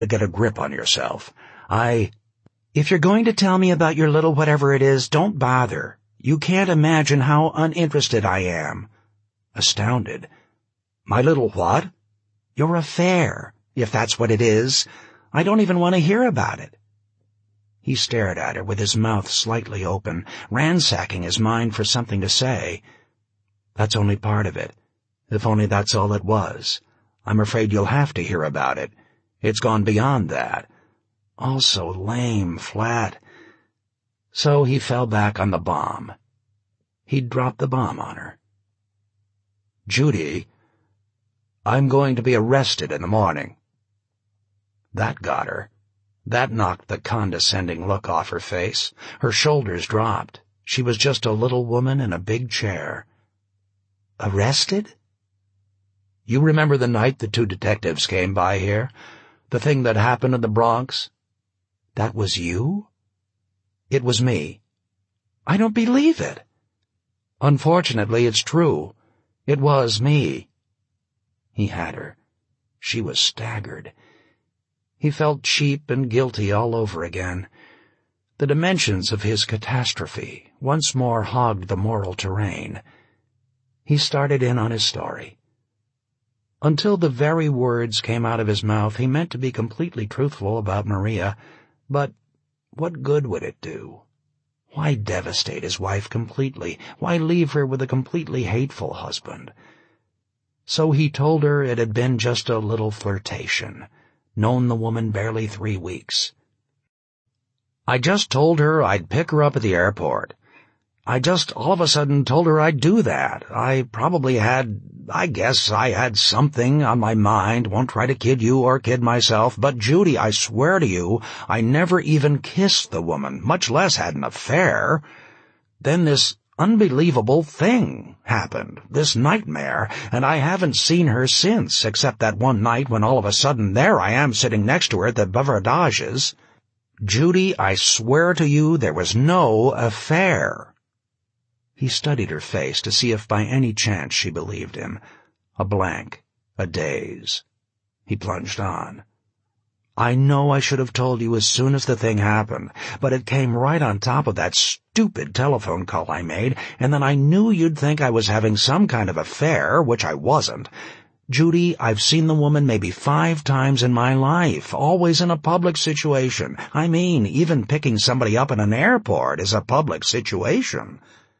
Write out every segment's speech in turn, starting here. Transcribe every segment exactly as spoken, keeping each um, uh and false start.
to get a grip on yourself. I... If you're going to tell me about your little whatever it is, don't bother. You can't imagine how uninterested I am. Astounded. My little what? Your affair, if that's what it is. I don't even want to hear about it. He stared at her with his mouth slightly open, ransacking his mind for something to say. That's only part of it. If only that's all it was. I'm afraid you'll have to hear about it. It's gone beyond that. All so lame, flat. So he fell back on the bomb. He'd dropped the bomb on her. Judy, I'm going to be arrested in the morning. That got her. That knocked the condescending look off her face. Her shoulders dropped. She was just a little woman in a big chair. Arrested? You remember the night the two detectives came by here? The thing that happened in the Bronx? That was you? It was me. I don't believe it. Unfortunately, it's true. It was me. He had her. She was staggered. He felt cheap and guilty all over again. The dimensions of his catastrophe once more hogged the moral terrain. He started in on his story. Until the very words came out of his mouth, he meant to be completely truthful about Maria, but what good would it do? Why devastate his wife completely? Why leave her with a completely hateful husband? So he told her it had been just a little flirtation. Known the woman barely three weeks. I just told her I'd pick her up at the airport. I just all of a sudden told her I'd do that. I probably had, I guess I had something on my mind. Won't try to kid you or kid myself, but Judy, I swear to you, I never even kissed the woman, much less had an affair. Then this unbelievable thing happened, this nightmare, and I haven't seen her since, except that one night when all of a sudden there I am sitting next to her at the Bavardages. Judy, I swear to you there was no affair. He studied her face to see if by any chance she believed him. A blank, a daze. He plunged on. I know I should have told you as soon as the thing happened, but it came right on top of that stupid telephone call I made, and then I knew you'd think I was having some kind of affair, which I wasn't. Judy, I've seen the woman maybe five times in my life, always in a public situation. I mean, even picking somebody up in an airport is a public situation.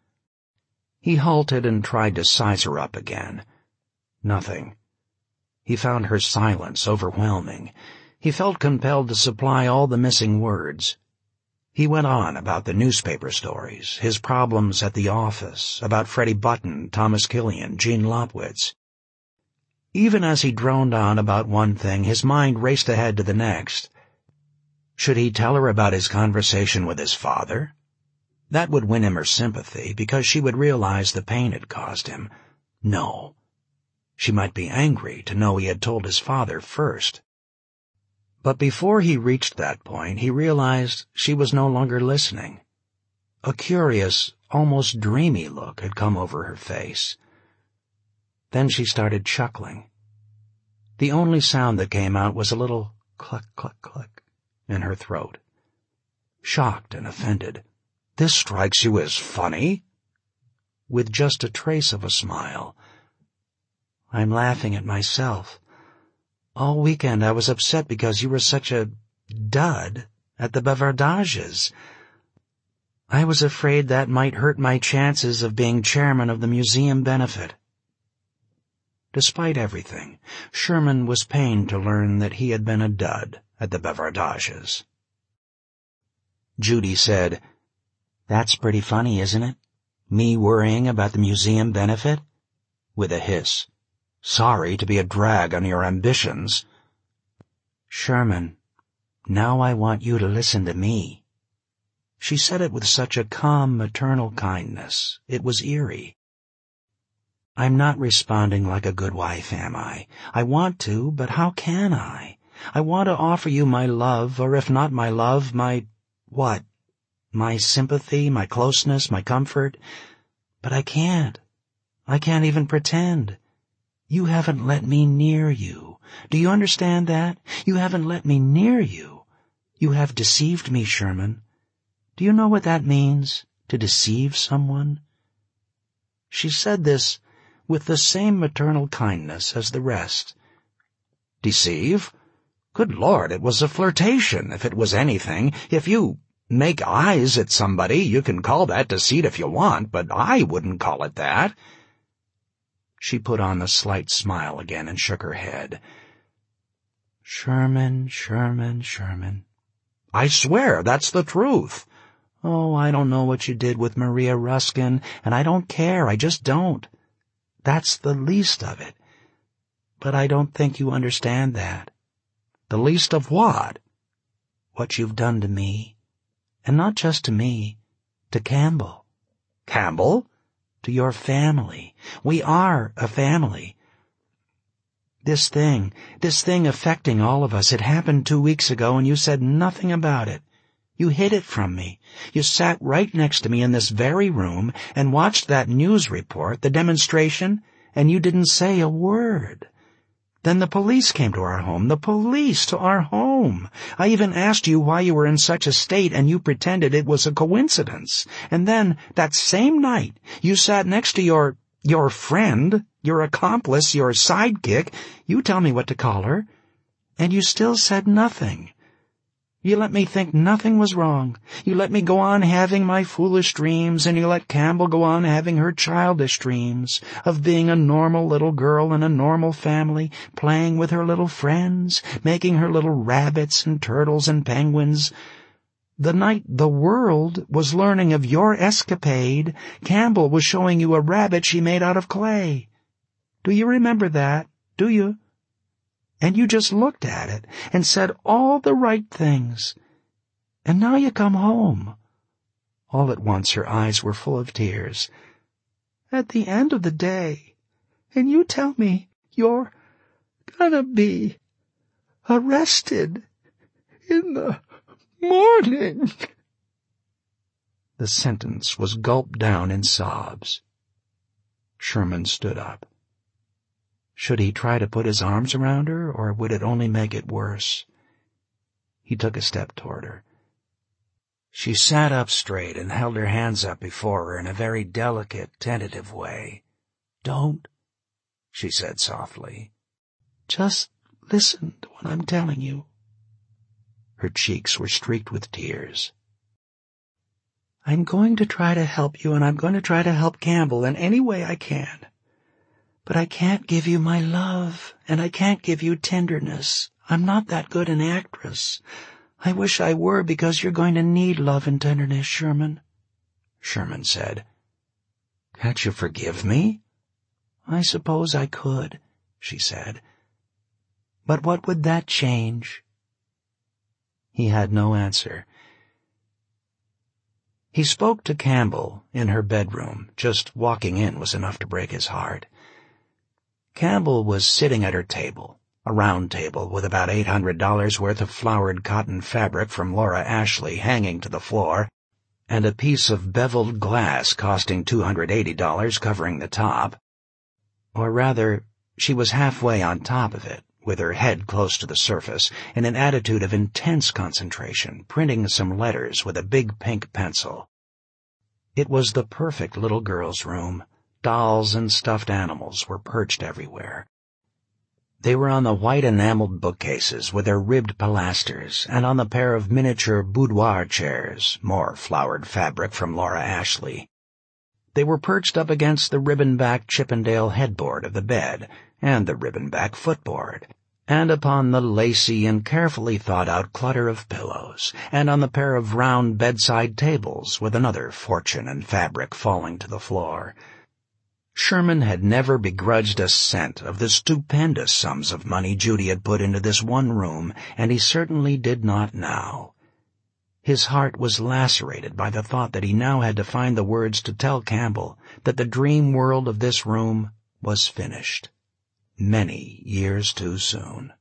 He halted and tried to size her up again. Nothing. He found her silence overwhelming. He felt compelled to supply all the missing words. He went on about the newspaper stories, his problems at the office, about Freddie Button, Thomas Killian, Jean Lopwitz. Even as he droned on about one thing, his mind raced ahead to the next. Should he tell her about his conversation with his father? That would win him her sympathy, because she would realize the pain it caused him. No. She might be angry to know he had told his father first. But before he reached that point, he realized she was no longer listening. A curious, almost dreamy look had come over her face. Then she started chuckling. The only sound that came out was a little cluck, cluck, cluck in her throat. Shocked and offended. This strikes you as funny? With just a trace of a smile. I'm laughing at myself. All weekend I was upset because you were such a dud at the Bavardages. I was afraid that might hurt my chances of being chairman of the museum benefit. Despite everything, Sherman was pained to learn that he had been a dud at the Bavardages. Judy said, That's pretty funny, isn't it? Me worrying about the museum benefit? With a hiss. Sorry to be a drag on your ambitions. Sherman, now I want you to listen to me. She said it with such a calm maternal kindness, it was eerie. I'm not responding like a good wife, am I? I want to, but how can I? I want to offer you my love, or if not my love, my... what? My sympathy, my closeness, my comfort. But I can't. I can't even pretend. You haven't let me near you. Do you understand that? You haven't let me near you. You have deceived me, Sherman. Do you know what that means, to deceive someone?" She said this with the same maternal kindness as the rest. "Deceive? Good Lord, it was a flirtation, if it was anything. If you make eyes at somebody, you can call that deceit if you want, but I wouldn't call it that." She put on the slight smile again and shook her head. "Sherman, Sherman, Sherman. I swear that's the truth. Oh, I don't know what you did with Maria Ruskin, and I don't care, I just don't. That's the least of it. But I don't think you understand that." "The least of what?" "What you've done to me. And not just to me, to Campbell." "Campbell?" "To your family. We are a family. This thing, this thing affecting all of us, it happened two weeks ago and you said nothing about it. You hid it from me. You sat right next to me in this very room and watched that news report, the demonstration, and you didn't say a word. Then the police came to our home, the police to our home. I even asked you why you were in such a state, and you pretended it was a coincidence. And then, that same night, you sat next to your, your friend, your accomplice, your sidekick, you tell me what to call her, and you still said nothing. You let me think nothing was wrong. You let me go on having my foolish dreams, and you let Campbell go on having her childish dreams of being a normal little girl in a normal family, playing with her little friends, making her little rabbits and turtles and penguins. The night the world was learning of your escapade, Campbell was showing you a rabbit she made out of clay. Do you remember that? Do you? And you just looked at it and said all the right things. And now you come home." All at once her eyes were full of tears. "At the end of the day, and you tell me you're gonna be arrested in the morning." The sentence was gulped down in sobs. Sherman stood up. Should he try to put his arms around her, or would it only make it worse? He took a step toward her. She sat up straight and held her hands up before her in a very delicate, tentative way. "Don't," she said softly. "Just listen to what I'm telling you." Her cheeks were streaked with tears. "I'm going to try to help you, and I'm going to try to help Campbell in any way I can. But I can't give you my love, and I can't give you tenderness. I'm not that good an actress. I wish I were, because you're going to need love and tenderness, Sherman." Sherman said, "Can't you forgive me?" "I suppose I could," she said. "But what would that change?" He had no answer. He spoke to Campbell in her bedroom. Just walking in was enough to break his heart. Campbell was sitting at her table, a round table with about eight hundred dollars worth of flowered cotton fabric from Laura Ashley hanging to the floor, and a piece of beveled glass costing two hundred eighty dollars covering the top. Or rather, she was halfway on top of it, with her head close to the surface, in an attitude of intense concentration, printing some letters with a big pink pencil. It was the perfect little girl's room. Dolls and stuffed animals were perched everywhere. They were on the white enameled bookcases with their ribbed pilasters, and on the pair of miniature boudoir chairs, more flowered fabric from Laura Ashley. They were perched up against the ribbon-back Chippendale headboard of the bed, and the ribbon-back footboard, and upon the lacy and carefully thought-out clutter of pillows, and on the pair of round bedside tables with another fortune and fabric falling to the floor. Sherman had never begrudged a cent of the stupendous sums of money Judy had put into this one room, and he certainly did not now. His heart was lacerated by the thought that he now had to find the words to tell Campbell that the dream world of this room was finished, many years too soon.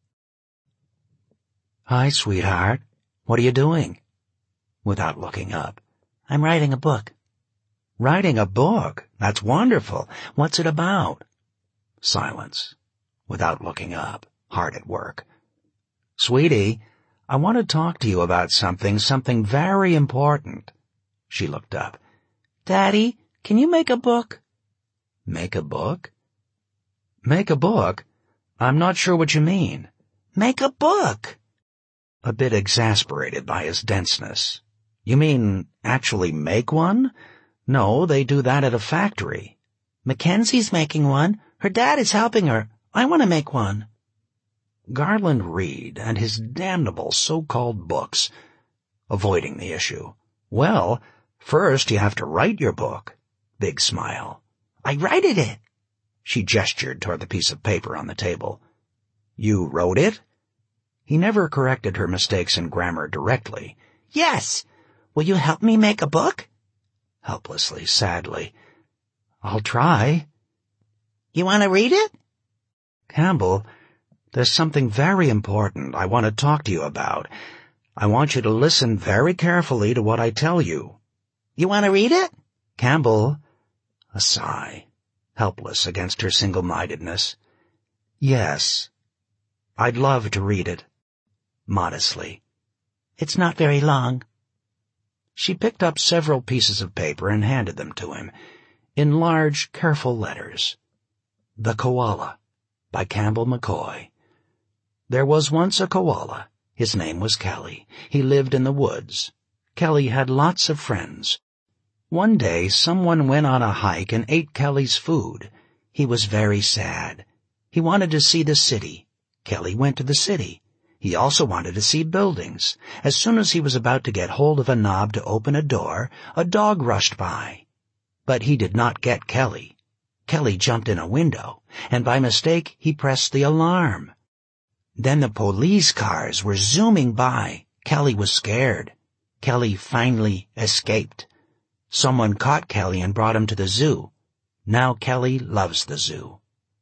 "Hi, sweetheart. What are you doing?" Without looking up. "I'm writing a book." "Writing a book? That's wonderful. What's it about?" Silence. without looking up, hard at work. "Sweetie, I want to talk to you about something, something very important." She looked up. "Daddy, can you make a book?" "Make a book? Make a book? I'm not sure what you mean." "Make a book." A bit exasperated by his denseness. "You mean actually make one? No, they do that at a factory." "Mackenzie's making one. Her dad is helping her. I want to make one." Garland Reed and his damnable so-called books. Avoiding the issue. "Well, first you have to write your book." Big smile. "I writed it." She gestured toward the piece of paper on the table. "You wrote it?" He never corrected her mistakes in grammar directly. "Yes. Will you help me make a book?" Helplessly, sadly. "I'll try." "You want to read it?" "Campbell, there's something very important I want to talk to you about. I want you to listen very carefully to what I tell you." "You want to read it?" "Campbell," a sigh, helpless against her single-mindedness. "Yes, I'd love to read it." Modestly. "It's not very long." She picked up several pieces of paper and handed them to him, in large, careful letters. The Koala, by Campbell McCoy. There was once a koala. His name was Kelly. He lived in the woods. Kelly had lots of friends. One day, someone went on a hike and ate Kelly's food. He was very sad. He wanted to see the city. Kelly went to the city. He also wanted to see buildings. As soon as he was about to get hold of a knob to open a door, a dog rushed by. But he did not get Kelly. Kelly jumped in a window, and by mistake he pressed the alarm. Then the police cars were zooming by. Kelly was scared. Kelly finally escaped. Someone caught Kelly and brought him to the zoo. Now Kelly loves the zoo.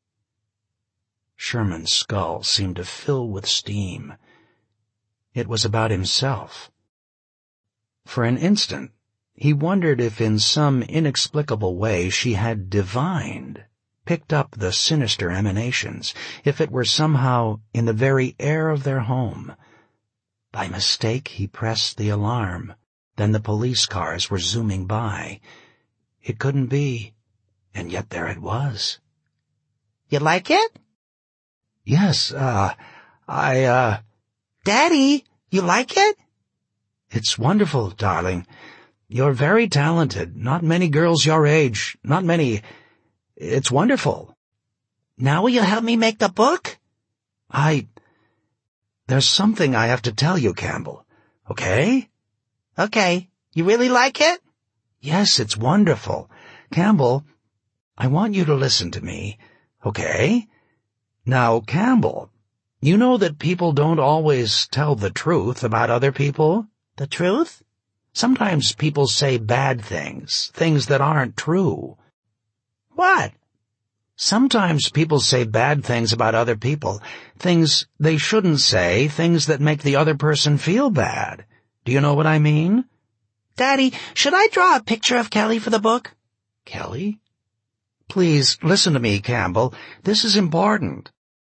Sherman's skull seemed to fill with steam. It was about himself. For an instant, he wondered if in some inexplicable way she had divined, picked up the sinister emanations, if it were somehow in the very air of their home. By mistake, he pressed the alarm. Then the police cars were zooming by. It couldn't be, and yet there it was. "You like it?" "Yes, uh, I, uh... "Daddy, you like it?" "It's wonderful, darling. You're very talented. Not many girls your age. Not many. It's wonderful." "Now will you help me make the book?" I... There's something I have to tell you, Campbell. Okay?" "Okay. You really like it?" "Yes, it's wonderful. Campbell, I want you to listen to me. Okay? Now, Campbell, you know that people don't always tell the truth about other people?" "The truth?" "Sometimes people say bad things, things that aren't true." "What?" "Sometimes people say bad things about other people, things they shouldn't say, things that make the other person feel bad. Do you know what I mean?" "Daddy, should I draw a picture of Kelly for the book?" "Kelly? Please, listen to me, Campbell. This is important."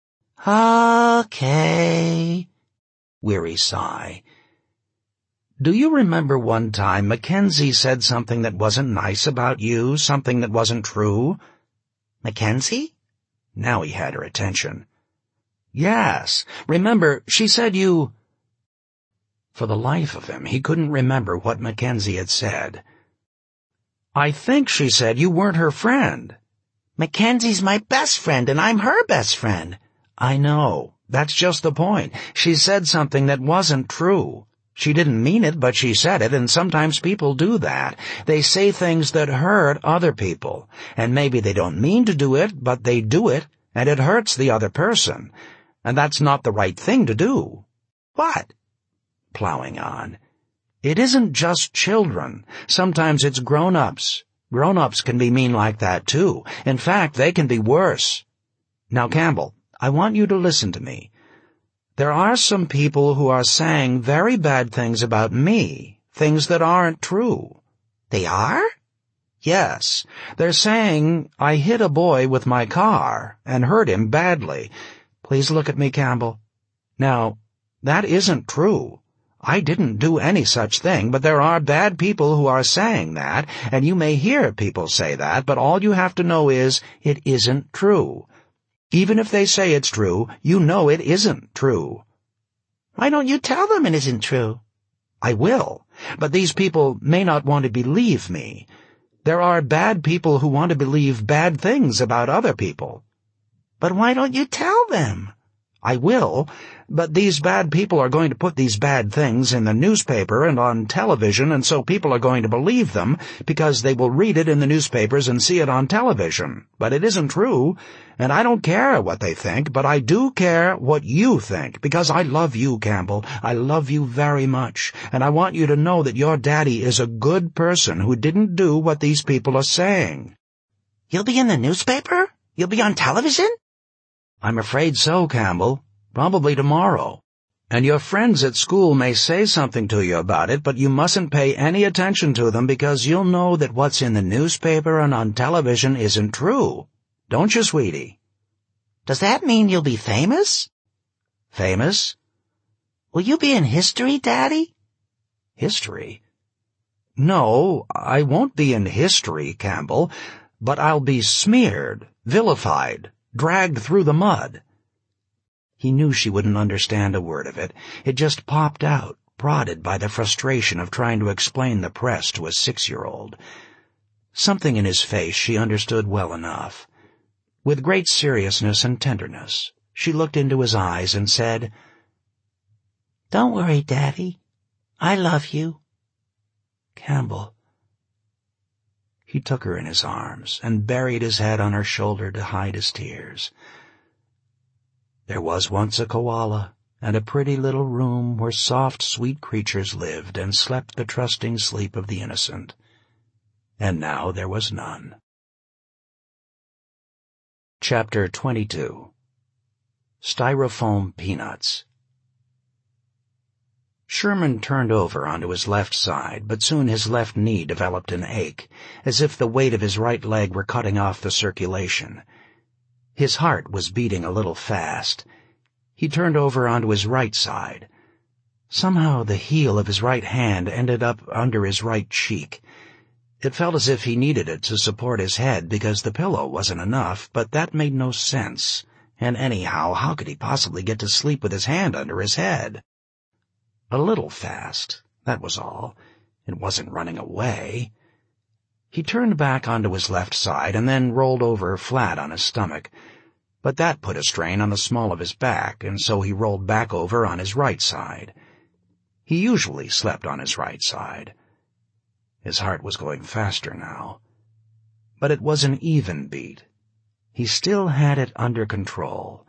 "Okay." Weary sigh. "Do you remember one time Mackenzie said something that wasn't nice about you, something that wasn't true?" "Mackenzie?" Now he had her attention. "Yes. Remember, she said you—" For the life of him, he couldn't remember what Mackenzie had said. "I think she said you weren't her friend." "Mackenzie's my best friend, and I'm her best friend." "I know. That's just the point. She said something that wasn't true. She didn't mean it, but she said it, and sometimes people do that. They say things that hurt other people, and maybe they don't mean to do it, but they do it, and it hurts the other person. And that's not the right thing to do." "What?" Plowing on. "It isn't just children. Sometimes it's grown-ups. Grown-ups can be mean like that, too. In fact, they can be worse. Now, Campbell, I want you to listen to me. There are some people who are saying very bad things about me, things that aren't true." "They are?" Yes, they're saying I hit a boy with my car and hurt him badly. Please look at me, Campbell. Now, that isn't true. I didn't do any such thing, but there are bad people who are saying that, and you may hear people say that, but all you have to know is it isn't true. Even if they say it's true, you know it isn't true. Why don't you tell them it isn't true? I will, but these people may not want to believe me. There are bad people who want to believe bad things about other people. But why don't you tell them? I will, but these bad people are going to put these bad things in the newspaper and on television, and so people are going to believe them because they will read it in the newspapers and see it on television. But it isn't true, and I don't care what they think, but I do care what you think, because I love you, Campbell. I love you very much, and I want you to know that your daddy is a good person who didn't do what these people are saying. You'll be in the newspaper? You'll be on television? I'm afraid so, Campbell. Probably tomorrow. And your friends at school may say something to you about it, but you mustn't pay any attention to them because you'll know that what's in the newspaper and on television isn't true. Don't you, sweetie? Does that mean you'll be famous? Famous? Will you be in history, Daddy? History? No, I won't be in history, Campbell, but I'll be smeared, vilified, dragged through the mud. He knew she wouldn't understand a word of it. It just popped out, prodded by the frustration of trying to explain the press to a six-year-old. Something in his face she understood well enough. With great seriousness and tenderness, she looked into his eyes and said, "Don't worry, Daddy. I love you." "Campbell." He took her in his arms and buried his head on her shoulder to hide his tears. There was once a koala and a pretty little room where soft, sweet creatures lived and slept the trusting sleep of the innocent. And now there was none. Chapter twenty-two. Styrofoam Peanuts. Sherman turned over onto his left side, but soon his left knee developed an ache, as if the weight of his right leg were cutting off the circulation. His heart was beating a little fast. He turned over onto his right side. Somehow the heel of his right hand ended up under his right cheek. It felt as if he needed it to support his head because the pillow wasn't enough, but that made no sense. And anyhow, how could he possibly get to sleep with his hand under his head? A little fast, that was all. It wasn't running away. He turned back onto his left side and then rolled over flat on his stomach. But that put a strain on the small of his back, and so he rolled back over on his right side. He usually slept on his right side. His heart was going faster now. But it was an even beat. He still had it under control.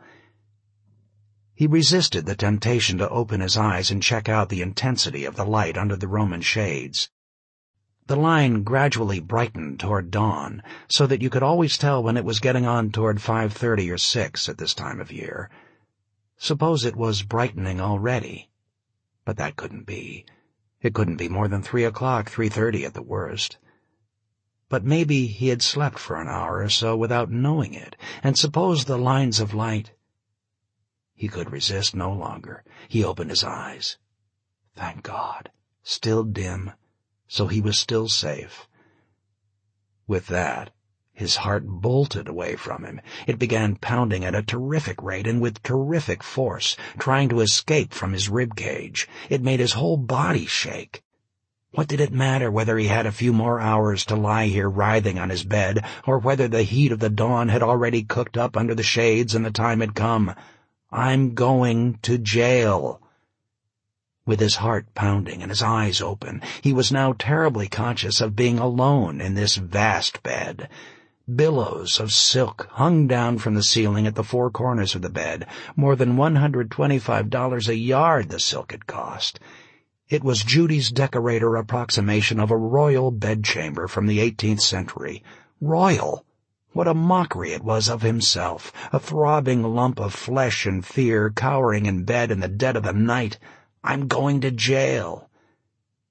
He resisted the temptation to open his eyes and check out the intensity of the light under the Roman shades. The line gradually brightened toward dawn, so that you could always tell when it was getting on toward five thirty or six at this time of year. Suppose it was brightening already. But that couldn't be. It couldn't be more than three o'clock, three thirty at the worst. But maybe he had slept for an hour or so without knowing it, and suppose the lines of light... He could resist no longer. He opened his eyes. Thank God. Still dim, so he was still safe. With that, his heart bolted away from him. It began pounding at a terrific rate and with terrific force, trying to escape from his rib cage. It made his whole body shake. What did it matter whether he had a few more hours to lie here writhing on his bed, or whether the heat of the dawn had already cooked up under the shades and the time had come? I'm going to jail. With his heart pounding and his eyes open, he was now terribly conscious of being alone in this vast bed. Billows of silk hung down from the ceiling at the four corners of the bed, more than one hundred twenty-five dollars a yard the silk had cost. It was Judy's decorator approximation of a royal bedchamber from the eighteenth century. Royal! What a mockery it was of himself, a throbbing lump of flesh and fear cowering in bed in the dead of the night. I'm going to jail.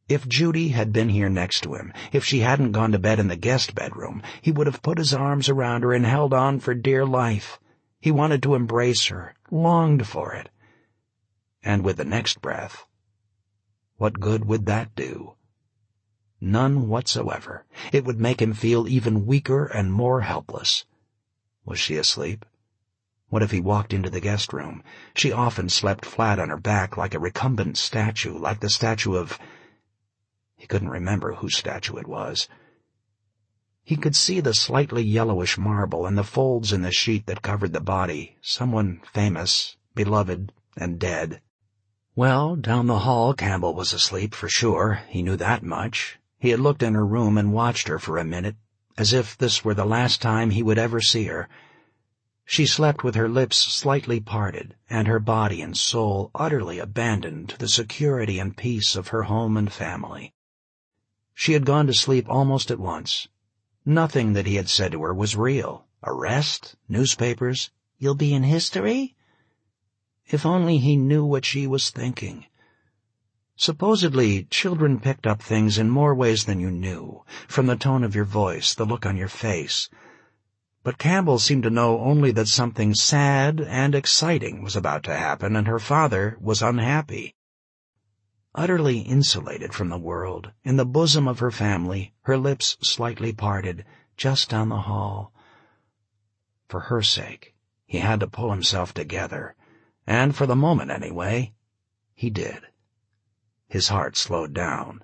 If Judy had been here next to him, if she hadn't gone to bed in the guest bedroom, he would have put his arms around her and held on for dear life. He wanted to embrace her, longed for it. And with the next breath, what good would that do? None whatsoever. It would make him feel even weaker and more helpless. Was she asleep? What if he walked into the guest room? She often slept flat on her back like a recumbent statue, like the statue of... He couldn't remember whose statue it was. He could see the slightly yellowish marble and the folds in the sheet that covered the body. Someone famous, beloved, and dead. Well, down the hall Campbell was asleep for sure. He knew that much. He had looked in her room and watched her for a minute, as if this were the last time he would ever see her. She slept with her lips slightly parted, and her body and soul utterly abandoned to the security and peace of her home and family. She had gone to sleep almost at once. Nothing that he had said to her was real. Arrest? Newspapers? You'll be in history? If only he knew what she was thinking. Supposedly, children picked up things in more ways than you knew, from the tone of your voice, the look on your face. But Campbell seemed to know only that something sad and exciting was about to happen, and her father was unhappy. Utterly insulated from the world, in the bosom of her family, her lips slightly parted, just down the hall. For her sake, he had to pull himself together, and for the moment anyway, he did. His heart slowed down.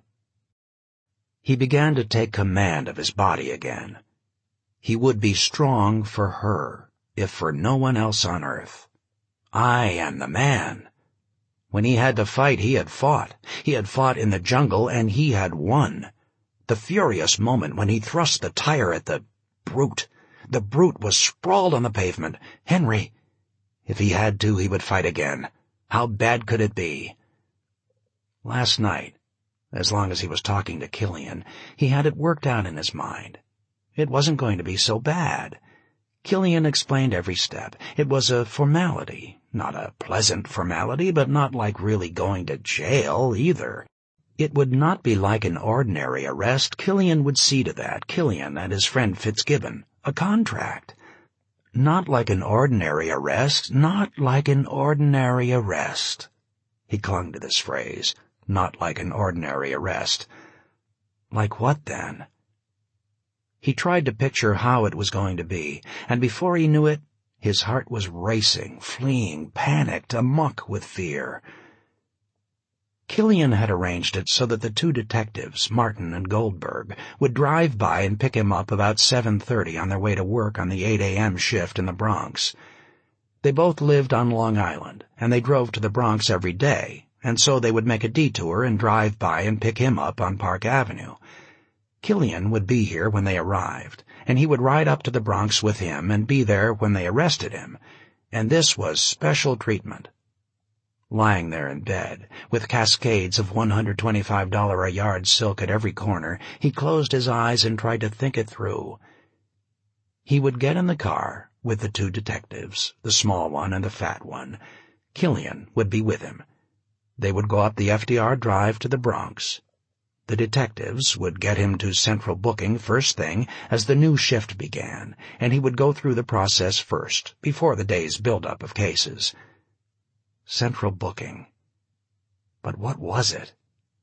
He began to take command of his body again. He would be strong for her, if for no one else on earth. I am the man. When he had to fight, he had fought. He had fought in the jungle, and he had won. The furious moment when he thrust the tire at the brute. The brute was sprawled on the pavement. Henry! If he had to, he would fight again. How bad could it be? Last night, as long as he was talking to Killian, he had it worked out in his mind. It wasn't going to be so bad. Killian explained every step. It was a formality, not a pleasant formality, but not like really going to jail either. It would not be like an ordinary arrest. Killian would see to that, Killian and his friend Fitzgibbon. A contract. Not like an ordinary arrest, not like an ordinary arrest. He clung to this phrase, not like an ordinary arrest. Like what then? He tried to picture how it was going to be, and before he knew it, his heart was racing, fleeing, panicked, amuck with fear. Killian had arranged it so that the two detectives, Martin and Goldberg, would drive by and pick him up about seven thirty on their way to work on the eight a.m. shift in the Bronx. They both lived on Long Island, and they drove to the Bronx every day, and so they would make a detour and drive by and pick him up on Park Avenue. Killian would be here when they arrived, and he would ride up to the Bronx with him and be there when they arrested him, and this was special treatment. Lying there in bed, with cascades of one hundred twenty-five dollars a yard silk at every corner, he closed his eyes and tried to think it through. He would get in the car with the two detectives, the small one and the fat one. Killian would be with him. They would go up the F D R Drive to the Bronx. The detectives would get him to central booking first thing as the new shift began, and he would go through the process first, before the day's build-up of cases. Central booking. But what was it?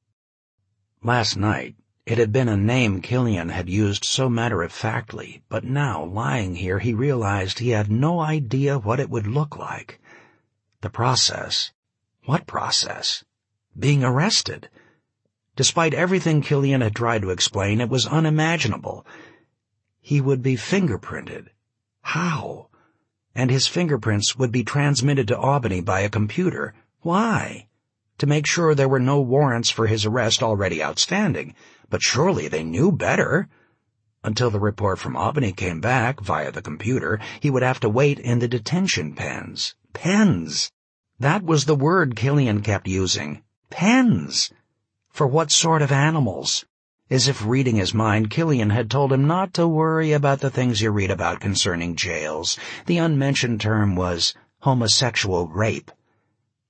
Last night, it had been a name Killian had used so matter-of-factly, but now, lying here, he realized he had no idea what it would look like. The process. What process? Being arrested. Despite everything Killian had tried to explain, it was unimaginable. He would be fingerprinted. How? And his fingerprints would be transmitted to Albany by a computer. Why? To make sure there were no warrants for his arrest already outstanding. But surely they knew better. Until the report from Albany came back via the computer, he would have to wait in the detention pens. Pens! That was the word Killian kept using. Pens! For what sort of animals? As if reading his mind, Killian had told him not to worry about the things you read about concerning jails. The unmentioned term was homosexual rape.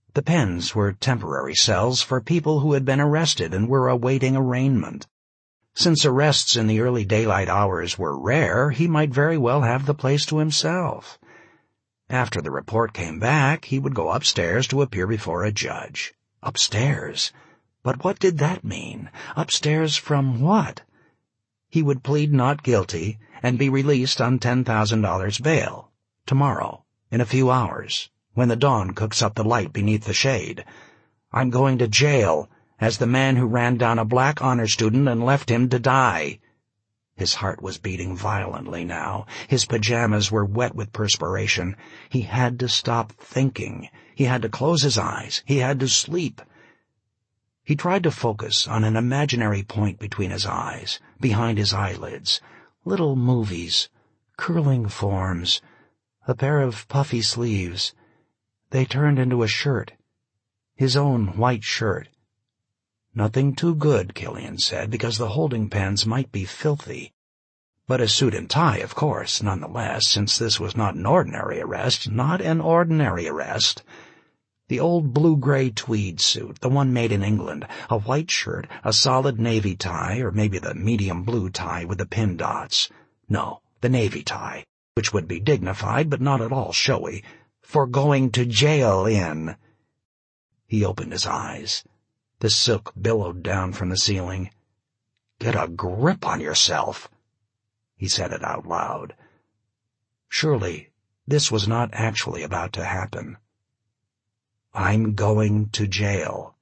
The pens were temporary cells for people who had been arrested and were awaiting arraignment. Since arrests in the early daylight hours were rare, he might very well have the place to himself. After the report came back, he would go upstairs to appear before a judge. Upstairs? But what did that mean? Upstairs from what? He would plead not guilty and be released on ten thousand dollars bail. Tomorrow, in a few hours, when the dawn cooks up the light beneath the shade. I'm going to jail as the man who ran down a black honor student and left him to die. His heart was beating violently now. His pajamas were wet with perspiration. He had to stop thinking. He had to close his eyes. He had to sleep. He tried to focus on an imaginary point between his eyes, behind his eyelids. Little movies, curling forms, a pair of puffy sleeves. They turned into a shirt. His own white shirt. Nothing too good, Killian said, because the holding pens might be filthy. But a suit and tie, of course, nonetheless, since this was not an ordinary arrest, not an ordinary arrest. The old blue-gray tweed suit, the one made in England, a white shirt, a solid navy tie, or maybe the medium blue tie with the pin dots. No, the navy tie, which would be dignified but not at all showy, for going to jail in. He opened his eyes. The silk billowed down from the ceiling. "Get a grip on yourself." He said it out loud. Surely this was not actually about to happen. I'm going to jail.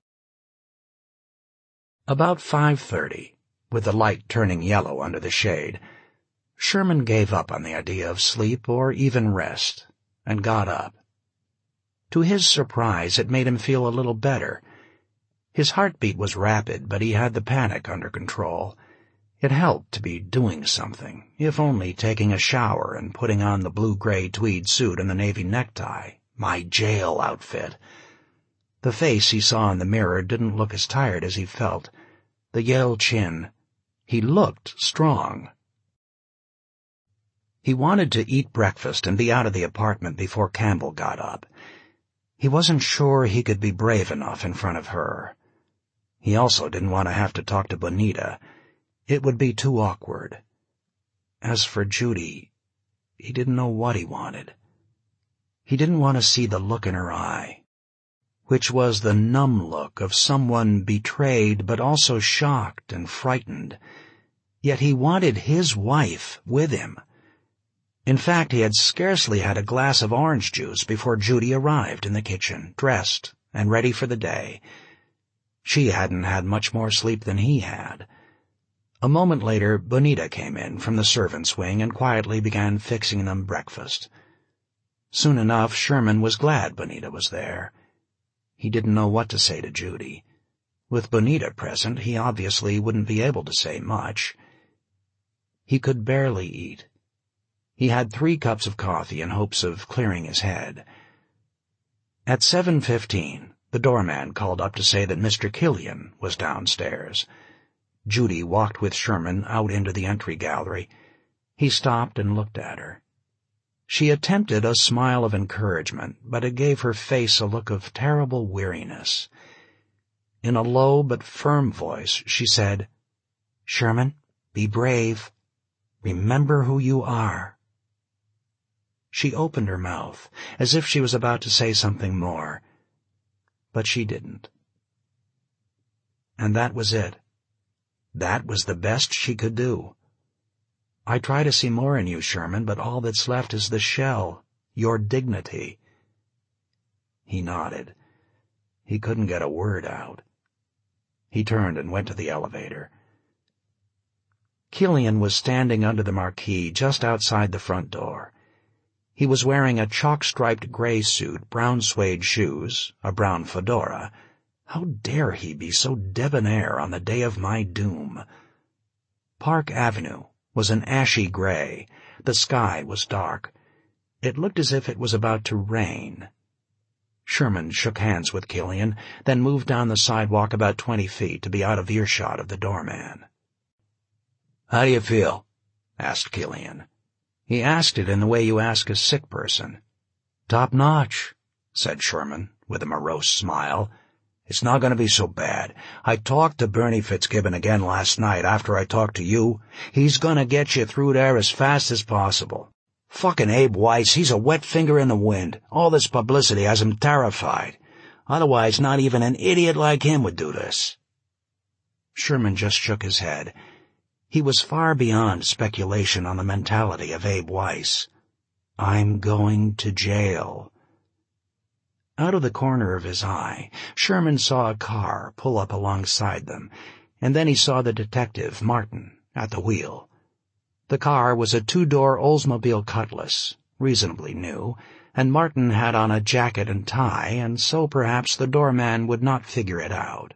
About five thirty, with the light turning yellow under the shade, Sherman gave up on the idea of sleep or even rest, and got up. To his surprise, it made him feel a little better. His heartbeat was rapid, but he had the panic under control. It helped to be doing something, if only taking a shower and putting on the blue-gray tweed suit and the navy necktie, my jail outfit. The face he saw in the mirror didn't look as tired as he felt. The Yale chin. He looked strong. He wanted to eat breakfast and be out of the apartment before Campbell got up. He wasn't sure he could be brave enough in front of her. He also didn't want to have to talk to Bonita. It would be too awkward. As for Judy, he didn't know what he wanted. He didn't want to see the look in her eye, which was the numb look of someone betrayed but also shocked and frightened. Yet he wanted his wife with him. In fact, he had scarcely had a glass of orange juice before Judy arrived in the kitchen, dressed and ready for the day. She hadn't had much more sleep than he had. A moment later, Bonita came in from the servants' wing and quietly began fixing them breakfast. Soon enough, Sherman was glad Bonita was there. He didn't know what to say to Judy. With Bonita present, he obviously wouldn't be able to say much. He could barely eat. He had three cups of coffee in hopes of clearing his head. At seven fifteen, the doorman called up to say that Mister Killian was downstairs. Judy walked with Sherman out into the entry gallery. He stopped and looked at her. She attempted a smile of encouragement, but it gave her face a look of terrible weariness. In a low but firm voice, she said, "Sherman, be brave. Remember who you are." She opened her mouth, as if she was about to say something more, but she didn't. And that was it. That was the best she could do. "I try to see more in you, Sherman, but all that's left is the shell, your dignity." He nodded. He couldn't get a word out. He turned and went to the elevator. Killian was standing under the marquee just outside the front door. He was wearing a chalk-striped gray suit, brown suede shoes, a brown fedora. How dare he be so debonair on the day of my doom? Park Avenue was an ashy gray. The sky was dark. It looked as if it was about to rain. Sherman shook hands with Killian, then moved down the sidewalk about twenty feet to be out of earshot of the doorman. "How do you feel?" asked Killian. He asked it in the way you ask a sick person. "Top-notch," said Sherman, with a morose smile. "It's not going to be so bad. I talked to Bernie Fitzgibbon again last night after I talked to you. He's going to get you through there as fast as possible. Fucking Abe Weiss, he's a wet finger in the wind. All this publicity has him terrified. Otherwise, not even an idiot like him would do this." Sherman just shook his head. He was far beyond speculation on the mentality of Abe Weiss. "I'm going to jail." Out of the corner of his eye, Sherman saw a car pull up alongside them, and then he saw the detective, Martin, at the wheel. The car was a two-door Oldsmobile Cutlass, reasonably new, and Martin had on a jacket and tie, and so perhaps the doorman would not figure it out.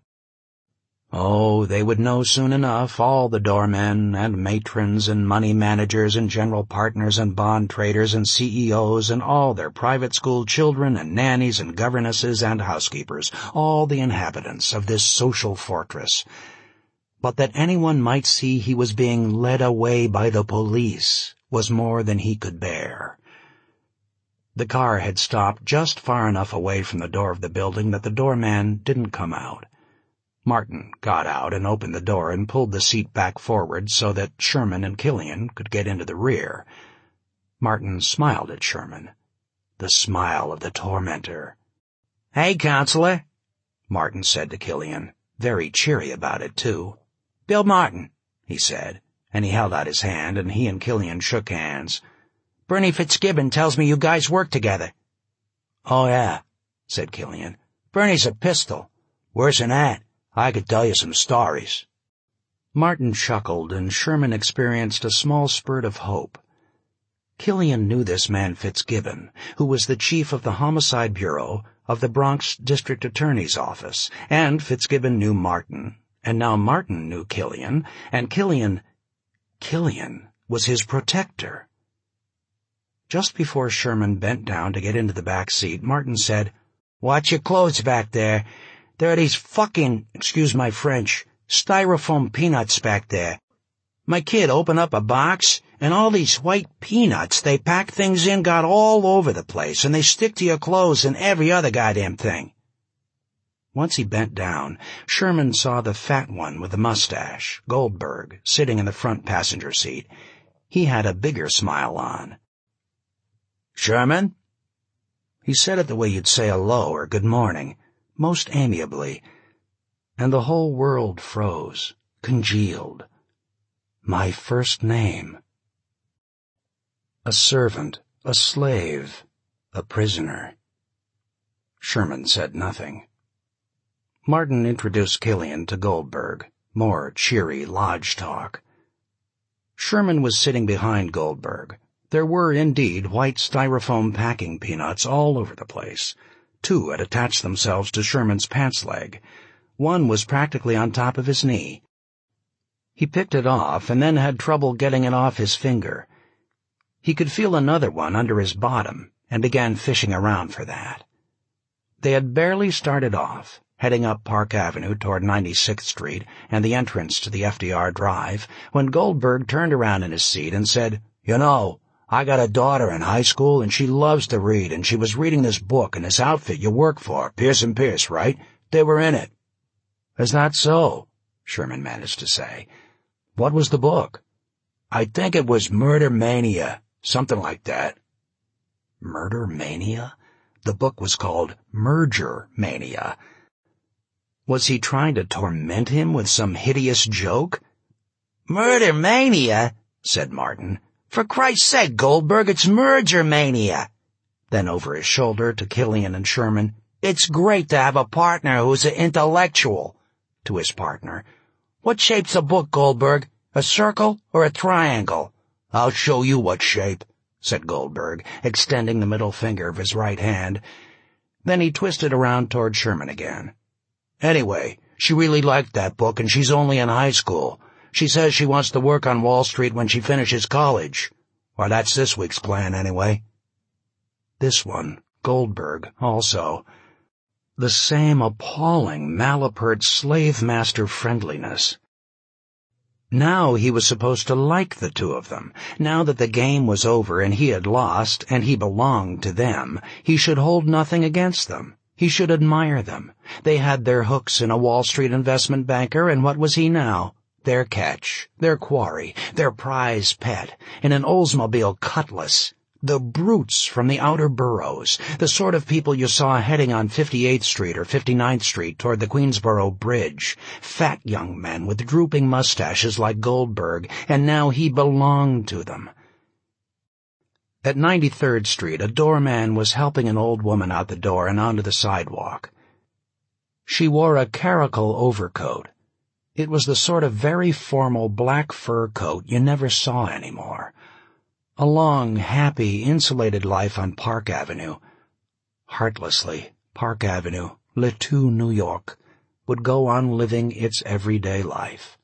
Oh, they would know soon enough, all the doormen and matrons and money managers and general partners and bond traders and C E Os and all their private school children and nannies and governesses and housekeepers, all the inhabitants of this social fortress. But that anyone might see he was being led away by the police was more than he could bear. The car had stopped just far enough away from the door of the building that the doorman didn't come out. Martin got out and opened the door and pulled the seat back forward so that Sherman and Killian could get into the rear. Martin smiled at Sherman, the smile of the tormentor. "Hey, Counselor," Martin said to Killian, very cheery about it, too. "Bill Martin," he said, and he held out his hand, and he and Killian shook hands. "Bernie Fitzgibbon tells me you guys work together." "Oh, yeah," said Killian. "Bernie's a pistol. Worse than that, I could tell you some stories." Martin chuckled, and Sherman experienced a small spurt of hope. Killian knew this man Fitzgibbon, who was the chief of the Homicide Bureau of the Bronx District Attorney's Office, and Fitzgibbon knew Martin, and now Martin knew Killian, and Killian... Killian was his protector. Just before Sherman bent down to get into the back seat, Martin said, "Watch your clothes back there. There are these fucking, excuse my French, styrofoam peanuts back there. My kid opened up a box, and all these white peanuts they pack things in got all over the place, and they stick to your clothes and every other goddamn thing." Once he bent down, Sherman saw the fat one with the mustache, Goldberg, sitting in the front passenger seat. He had a bigger smile on. "Sherman?" He said it the way you'd say hello or good morning, most amiably, and the whole world froze, congealed. My first name. A servant, a slave, a prisoner. Sherman said nothing. Martin introduced Killian to Goldberg, more cheery lodge talk. Sherman was sitting behind Goldberg. There were, indeed, white styrofoam packing peanuts all over the place. Two had attached themselves to Sherman's pants leg. One was practically on top of his knee. He picked it off and then had trouble getting it off his finger. He could feel another one under his bottom and began fishing around for that. They had barely started off, heading up Park Avenue toward ninety-sixth Street and the entrance to the F D R Drive, when Goldberg turned around in his seat and said, "You know, I got a daughter in high school, and she loves to read, and she was reading this book and this outfit you work for, Pierce and Pierce, right? They were in it." "Is that so?" Sherman managed to say. "What was the book?" "I think it was Murder Mania, something like that." Murder Mania? The book was called Merger Mania. Was he trying to torment him with some hideous joke? "Murder Mania," said Martin. "For Christ's sake, Goldberg, it's Merger Mania." Then over his shoulder to Killian and Sherman, "It's great to have a partner who's an intellectual." To his partner, "What shape's a book, Goldberg? A circle or a triangle?" "I'll show you what shape," said Goldberg, extending the middle finger of his right hand. Then he twisted around toward Sherman again. "Anyway, she really liked that book, and she's only in high school. She says she wants to work on Wall Street when she finishes college. Or that's this week's plan, anyway." This one, Goldberg, also. The same appalling, malapert slave-master friendliness. Now he was supposed to like the two of them. Now that the game was over and he had lost and he belonged to them, he should hold nothing against them. He should admire them. They had their hooks in a Wall Street investment banker, and what was he now? Their catch, their quarry, their prize pet, in an Oldsmobile Cutlass. The brutes from the outer boroughs, the sort of people you saw heading on fifty-eighth Street or fifty-ninth Street toward the Queensboro Bridge. Fat young men with drooping mustaches like Goldberg, and now he belonged to them. At ninety-third Street, a doorman was helping an old woman out the door and onto the sidewalk. She wore a caracal overcoat. It was the sort of very formal black fur coat you never saw anymore. A long, happy, insulated life on Park Avenue, heartlessly, Park Avenue, Le Two, New York, would go on living its everyday life.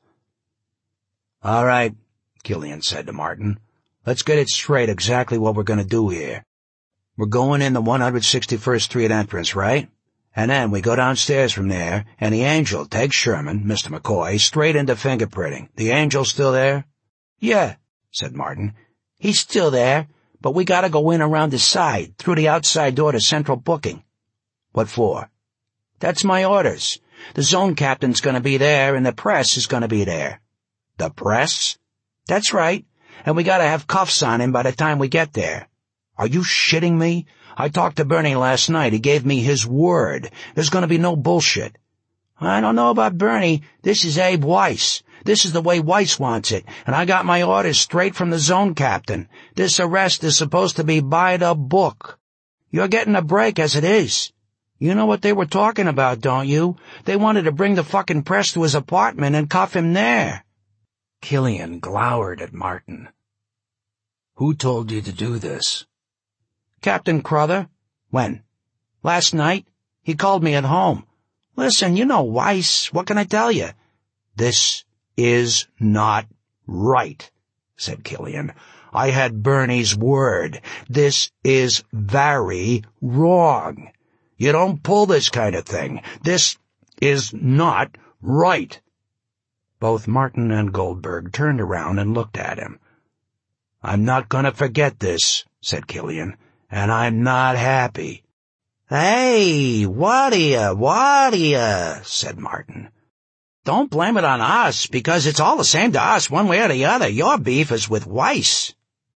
"All right," Killian said to Martin. "Let's get it straight exactly what we're going to do here. We're going in the one hundred sixty-first Street entrance, right? And then we go downstairs from there, and the Angel takes Sherman, Mister McCoy, straight into fingerprinting. The Angel still there?" "Yeah," said Martin. "He's still there, but we gotta go in around the side, through the outside door to central booking." "What for?" "That's my orders. The zone captain's gonna be there, and the press is gonna be there." "The press?" "That's right, and we gotta have cuffs on him by the time we get there." "Are you shitting me? I talked to Bernie last night. He gave me his word. There's gonna be no bullshit." "I don't know about Bernie. This is Abe Weiss. This is the way Weiss wants it, and I got my orders straight from the zone captain. This arrest is supposed to be by the book. You're getting a break as it is. You know what they were talking about, don't you? They wanted to bring the fucking press to his apartment and cuff him there." Killian glowered at Martin. "Who told you to do this?" "Captain Crother." "When?" "Last night. He called me at home. Listen, you know Weiss. What can I tell you?" "This is not right," said Killian. "I had Bernie's word. This is very wrong. You don't pull this kind of thing. This is not right." Both Martin and Goldberg turned around and looked at him. "I'm not going to forget this," said Killian, "and I'm not happy." "Hey, what are you, what are you?" said Martin. "Don't blame it on us, because it's all the same to us one way or the other. Your beef is with Weiss."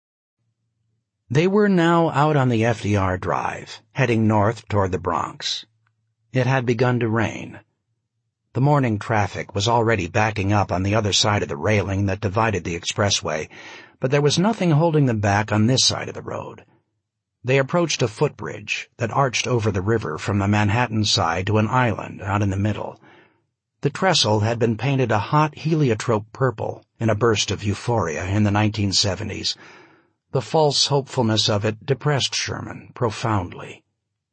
They were now out on the F D R Drive, heading north toward the Bronx. It had begun to rain. The morning traffic was already backing up on the other side of the railing that divided the expressway, but there was nothing holding them back on this side of the road. They approached a footbridge that arched over the river from the Manhattan side to an island out in the middle. The trestle had been painted a hot heliotrope purple in a burst of euphoria in the nineteen seventies. The false hopefulness of it depressed Sherman profoundly.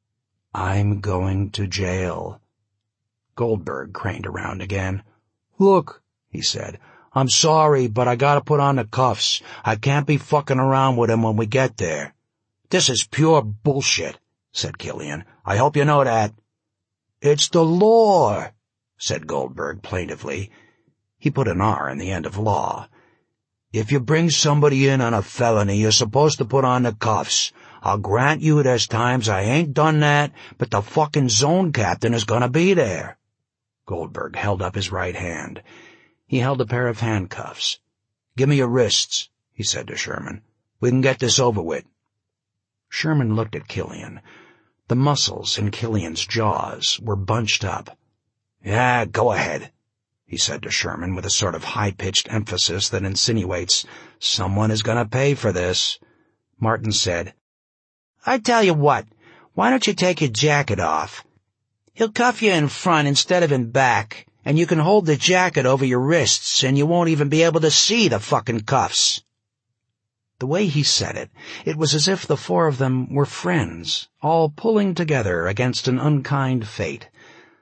"I'm going to jail." Goldberg craned around again. "Look," he said, "I'm sorry, but I gotta put on the cuffs. I can't be fucking around with him when we get there." "This is pure bullshit," said Killian. "I hope you know that." "It's the law," said Goldberg plaintively. He put an R in the end of law. "If you bring somebody in on a felony, you're supposed to put on the cuffs. I'll grant you there's times I ain't done that, but the fucking zone captain is gonna be there." Goldberg held up his right hand. He held a pair of handcuffs. "Give me your wrists," he said to Sherman. "We can get this over with." Sherman looked at Killian. The muscles in Killian's jaws were bunched up. "Yeah, go ahead," he said to Sherman with a sort of high-pitched emphasis that insinuates, "Someone is going to pay for this." Martin said, "I tell you what, why don't you take your jacket off? He'll cuff you in front instead of in back, and you can hold the jacket over your wrists, and you won't even be able to see the fucking cuffs." The way he said it, it was as if the four of them were friends, all pulling together against an unkind fate.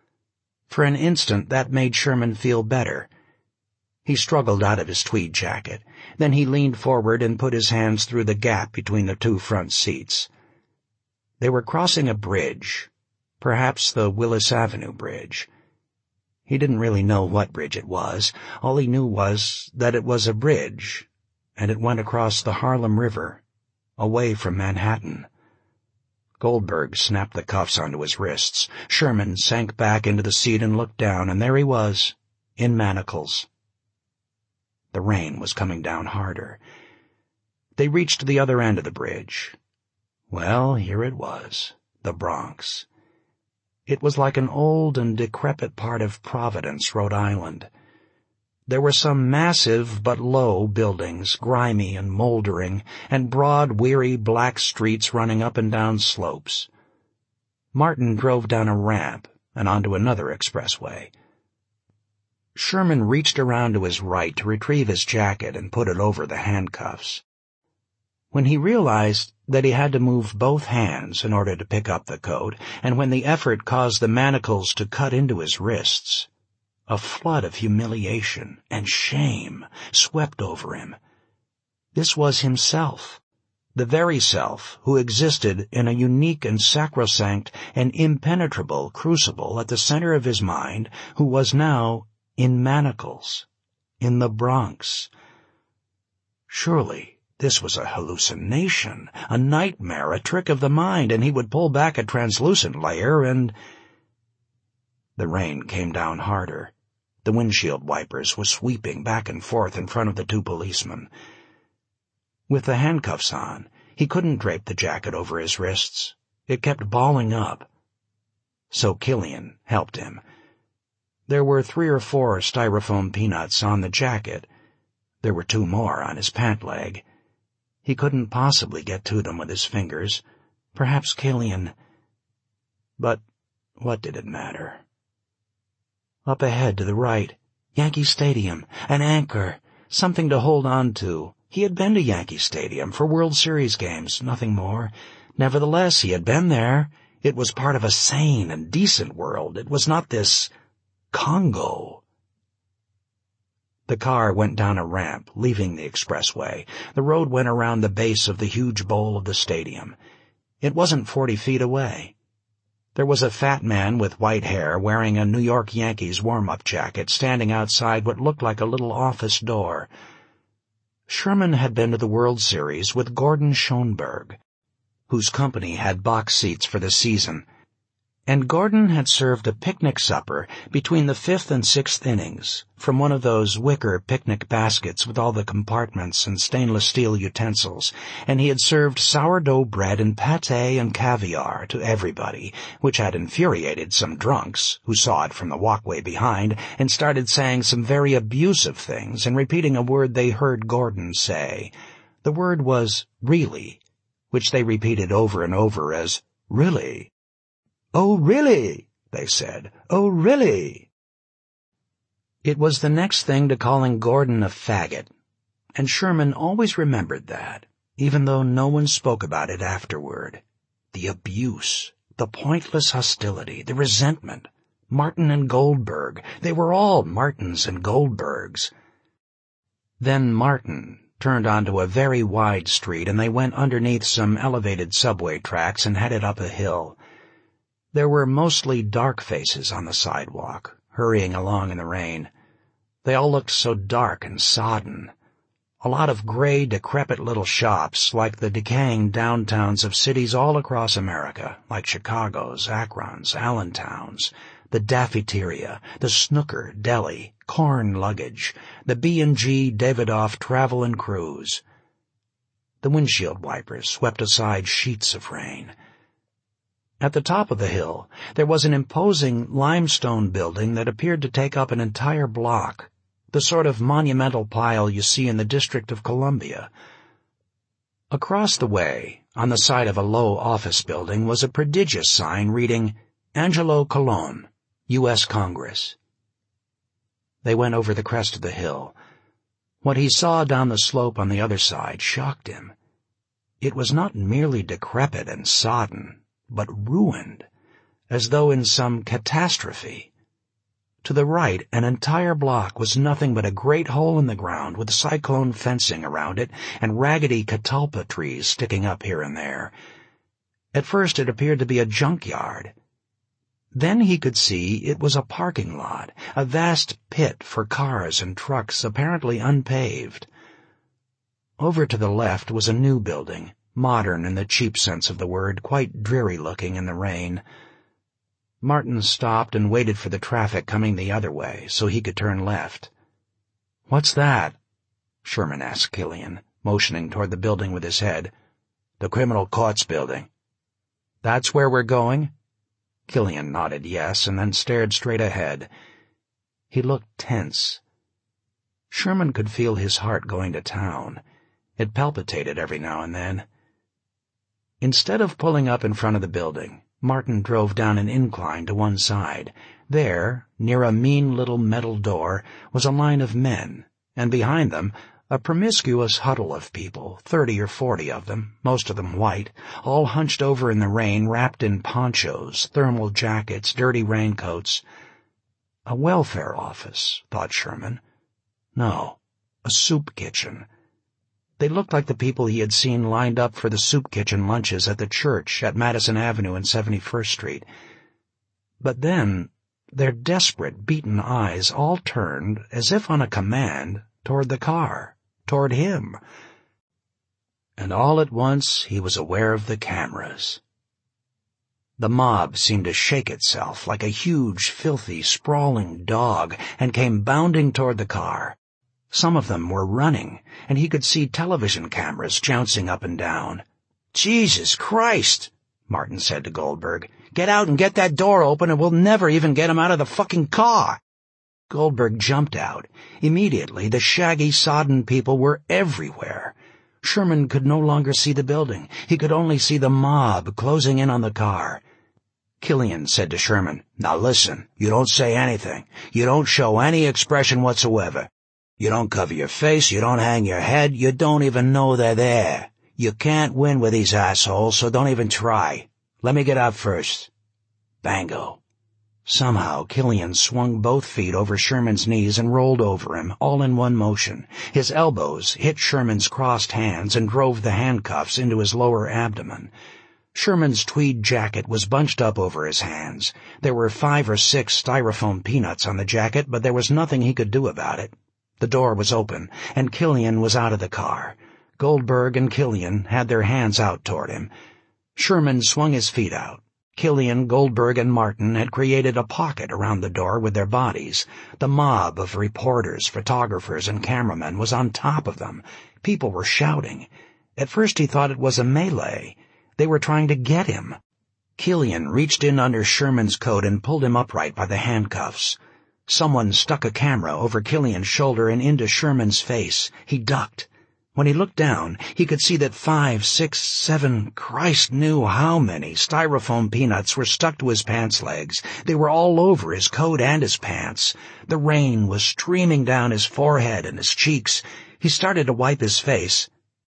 For an instant that made Sherman feel better. He struggled out of his tweed jacket. Then he leaned forward and put his hands through the gap between the two front seats. They were crossing a bridge, perhaps the Willis Avenue Bridge. He didn't really know what bridge it was. All he knew was that it was a bridge, and it went across the Harlem River, away from Manhattan. Goldberg snapped the cuffs onto his wrists. Sherman sank back into the seat and looked down, and there he was, in manacles. The rain was coming down harder. They reached the other end of the bridge. Well, here it was, the Bronx. It was like an old and decrepit part of Providence, Rhode Island. There were some massive but low buildings, grimy and moldering, and broad, weary black streets running up and down slopes. Martin drove down a ramp and onto another expressway. Sherman reached around to his right to retrieve his jacket and put it over the handcuffs. When he realized that he had to move both hands in order to pick up the coat, and when the effort caused the manacles to cut into his wrists, a flood of humiliation and shame swept over him. This was himself, the very self who existed in a unique and sacrosanct and impenetrable crucible at the center of his mind, who was now in manacles, in the Bronx. Surely this was a hallucination, a nightmare, a trick of the mind, and he would pull back a translucent layer and... The rain came down harder. The windshield wipers were sweeping back and forth in front of the two policemen. With the handcuffs on, he couldn't drape the jacket over his wrists. It kept balling up. So Killian helped him. There were three or four styrofoam peanuts on the jacket. There were two more on his pant leg. He couldn't possibly get to them with his fingers. Perhaps Killian... But what did it matter? Up ahead to the right, Yankee Stadium, an anchor, something to hold on to. He had been to Yankee Stadium for World Series games, nothing more. Nevertheless, he had been there. It was part of a sane and decent world. It was not this Congo. The car went down a ramp, leaving the expressway. The road went around the base of the huge bowl of the stadium. It wasn't forty feet away. There was a fat man with white hair wearing a New York Yankees warm-up jacket standing outside what looked like a little office door. Sherman had been to the World Series with Gordon Schoenberg, whose company had box seats for the season, and Gordon had served a picnic supper between the fifth and sixth innings from one of those wicker picnic baskets with all the compartments and stainless steel utensils, and he had served sourdough bread and pâté and caviar to everybody, which had infuriated some drunks who saw it from the walkway behind and started saying some very abusive things and repeating a word they heard Gordon say. The word was really, which they repeated over and over as really. "Oh, really?" they said. "Oh, really?" It was the next thing to calling Gordon a faggot, and Sherman always remembered that, even though no one spoke about it afterward. The abuse, the pointless hostility, the resentment. Martin and Goldberg, they were all Martins and Goldbergs. Then Martin turned onto a very wide street, and they went underneath some elevated subway tracks and headed up a hill. There were mostly dark faces on the sidewalk, hurrying along in the rain. They all looked so dark and sodden. A lot of gray, decrepit little shops, like the decaying downtowns of cities all across America, like Chicago's, Akron's, Allentown's, the Daffeteria, the Snooker Deli, Corn Luggage, the B and G Davidoff Travel and Cruise. The windshield wipers swept aside sheets of rain. At the top of the hill, there was an imposing limestone building that appeared to take up an entire block, the sort of monumental pile you see in the District of Columbia. Across the way, on the side of a low office building, was a prodigious sign reading, Angelo Colon, U S Congress. They went over the crest of the hill. What he saw down the slope on the other side shocked him. It was not merely decrepit and sodden, but ruined, as though in some catastrophe. To the right, an entire block was nothing but a great hole in the ground with cyclone fencing around it and raggedy catalpa trees sticking up here and there. At first it appeared to be a junkyard. Then he could see it was a parking lot, a vast pit for cars and trucks apparently unpaved. Over to the left was a new building, modern in the cheap sense of the word, quite dreary-looking in the rain. Martin stopped and waited for the traffic coming the other way so he could turn left. "What's that?" Sherman asked Killian, motioning toward the building with his head. "The criminal courts building." "That's where we're going?" Killian nodded yes, and then stared straight ahead. He looked tense. Sherman could feel his heart going to town. It palpitated every now and then. Instead of pulling up in front of the building, Martin drove down an incline to one side. There, near a mean little metal door, was a line of men, and behind them, a promiscuous huddle of people, thirty or forty of them, most of them white, all hunched over in the rain, wrapped in ponchos, thermal jackets, dirty raincoats. A welfare office, thought Sherman. No, a soup kitchen. They looked like the people he had seen lined up for the soup kitchen lunches at the church at Madison Avenue and seventy-first Street. But then, their desperate, beaten eyes all turned, as if on a command, toward the car, toward him. And all at once he was aware of the cameras. The mob seemed to shake itself like a huge, filthy, sprawling dog and came bounding toward the car. Some of them were running, and he could see television cameras jouncing up and down. "Jesus Christ," Martin said to Goldberg. "Get out and get that door open, and we'll never even get him out of the fucking car." Goldberg jumped out. Immediately, the shaggy, sodden people were everywhere. Sherman could no longer see the building. He could only see the mob closing in on the car. Killian said to Sherman, "Now listen, you don't say anything. You don't show any expression whatsoever. You don't cover your face, you don't hang your head, you don't even know they're there. You can't win with these assholes, so don't even try. Let me get out first." Bango. Somehow Killian swung both feet over Sherman's knees and rolled over him, all in one motion. His elbows hit Sherman's crossed hands and drove the handcuffs into his lower abdomen. Sherman's tweed jacket was bunched up over his hands. There were five or six styrofoam peanuts on the jacket, but there was nothing he could do about it. The door was open, and Killian was out of the car. Goldberg and Killian had their hands out toward him. Sherman swung his feet out. Killian, Goldberg, and Martin had created a pocket around the door with their bodies. The mob of reporters, photographers, and cameramen was on top of them. People were shouting. At first he thought it was a melee. They were trying to get him. Killian reached in under Sherman's coat and pulled him upright by the handcuffs. Someone stuck a camera over Killian's shoulder and into Sherman's face. He ducked. When he looked down, he could see that five, six, seven, Christ knew how many styrofoam peanuts were stuck to his pants legs. They were all over his coat and his pants. The rain was streaming down his forehead and his cheeks. He started to wipe his face.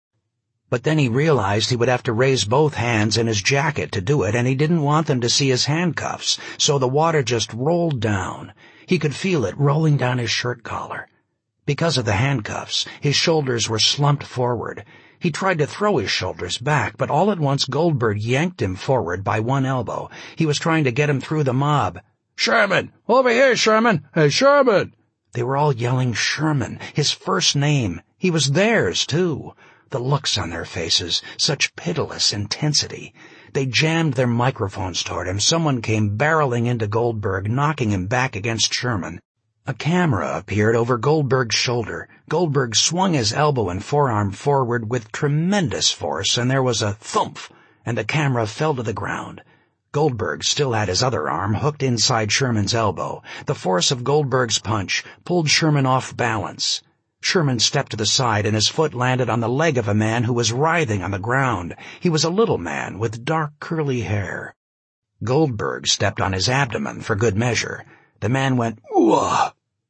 But then he realized he would have to raise both hands in his jacket to do it, and he didn't want them to see his handcuffs, so the water just rolled down. He could feel it rolling down his shirt collar. Because of the handcuffs, his shoulders were slumped forward. He tried to throw his shoulders back, but all at once Goldberg yanked him forward by one elbow. He was trying to get him through the mob. "Sherman! Over here, Sherman! Hey, Sherman!" They were all yelling Sherman, his first name. He was theirs, too. The looks on their faces, such pitiless intensity. They jammed their microphones toward him. Someone came barreling into Goldberg, knocking him back against Sherman. A camera appeared over Goldberg's shoulder. Goldberg swung his elbow and forearm forward with tremendous force, and there was a thump, and the camera fell to the ground. Goldberg still had his other arm hooked inside Sherman's elbow. The force of Goldberg's punch pulled Sherman off balance. Sherman stepped to the side, and his foot landed on the leg of a man who was writhing on the ground. He was a little man with dark, curly hair. Goldberg stepped on his abdomen for good measure. The man went, "Ooh!"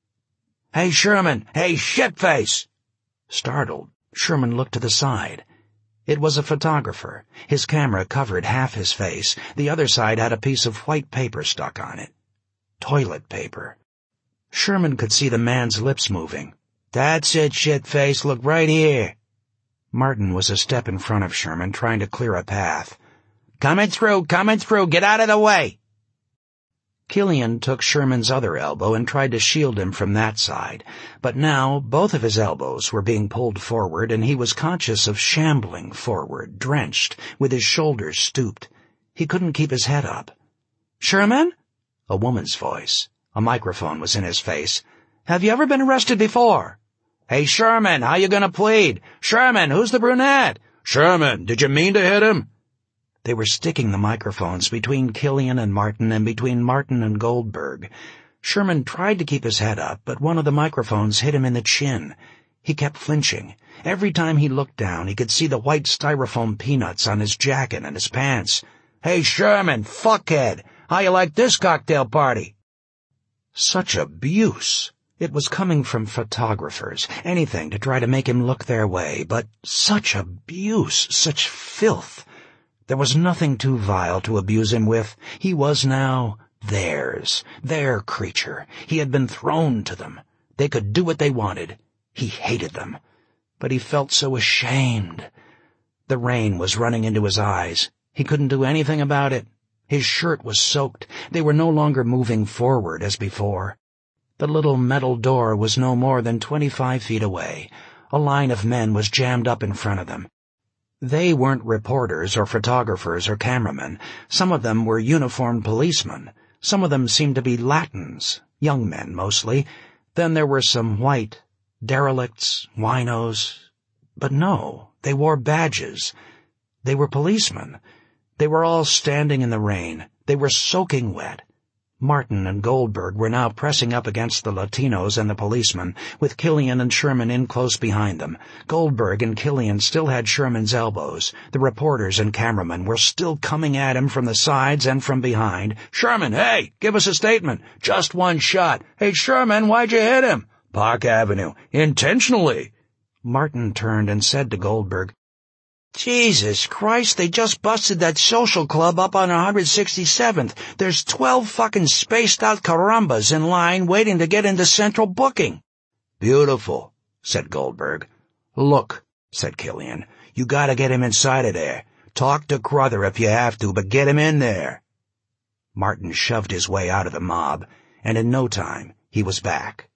"Hey, Sherman! Hey, shitface!" Startled, Sherman looked to the side. It was a photographer. His camera covered half his face. The other side had a piece of white paper stuck on it. Toilet paper. Sherman could see the man's lips moving. "That's it, shitface. Look right here." Martin was a step in front of Sherman, trying to clear a path. "Coming through, coming through. Get out of the way." Killian took Sherman's other elbow and tried to shield him from that side, but now both of his elbows were being pulled forward and he was conscious of shambling forward, drenched, with his shoulders stooped. He couldn't keep his head up. "Sherman?" A woman's voice. A microphone was in his face. "Have you ever been arrested before?" "Hey, Sherman, how you gonna plead? Sherman, who's the brunette? Sherman, did you mean to hit him?" They were sticking the microphones between Killian and Martin and between Martin and Goldberg. Sherman tried to keep his head up, but one of the microphones hit him in the chin. He kept flinching. Every time he looked down, he could see the white styrofoam peanuts on his jacket and his pants. "Hey, Sherman, fuckhead, how you like this cocktail party?" Such abuse. It was coming from photographers, anything to try to make him look their way, but such abuse, such filth. There was nothing too vile to abuse him with. He was now theirs, their creature. He had been thrown to them. They could do what they wanted. He hated them. But he felt so ashamed. The rain was running into his eyes. He couldn't do anything about it. His shirt was soaked. They were no longer moving forward as before. The little metal door was no more than twenty-five feet away. A line of men was jammed up in front of them. They weren't reporters or photographers or cameramen. Some of them were uniformed policemen. Some of them seemed to be Latins, young men mostly. Then there were some white, derelicts, winos. But no, they wore badges. They were policemen. They were all standing in the rain. They were soaking wet. Martin and Goldberg were now pressing up against the Latinos and the policemen, with Killian and Sherman in close behind them. Goldberg and Killian still had Sherman's elbows. The reporters and cameramen were still coming at him from the sides and from behind. "Sherman, hey, give us a statement. Just one shot. Hey, Sherman, why'd you hit him?" "Park Avenue. Intentionally." Martin turned and said to Goldberg, "Jesus Christ, they just busted that social club up on one hundred sixty-seventh. There's twelve fucking spaced-out carambas in line waiting to get into central booking." "Beautiful," said Goldberg. "Look," said Killian, "you gotta get him inside of there. Talk to Crother if you have to, but get him in there." Martin shoved his way out of the mob, and in no time he was back.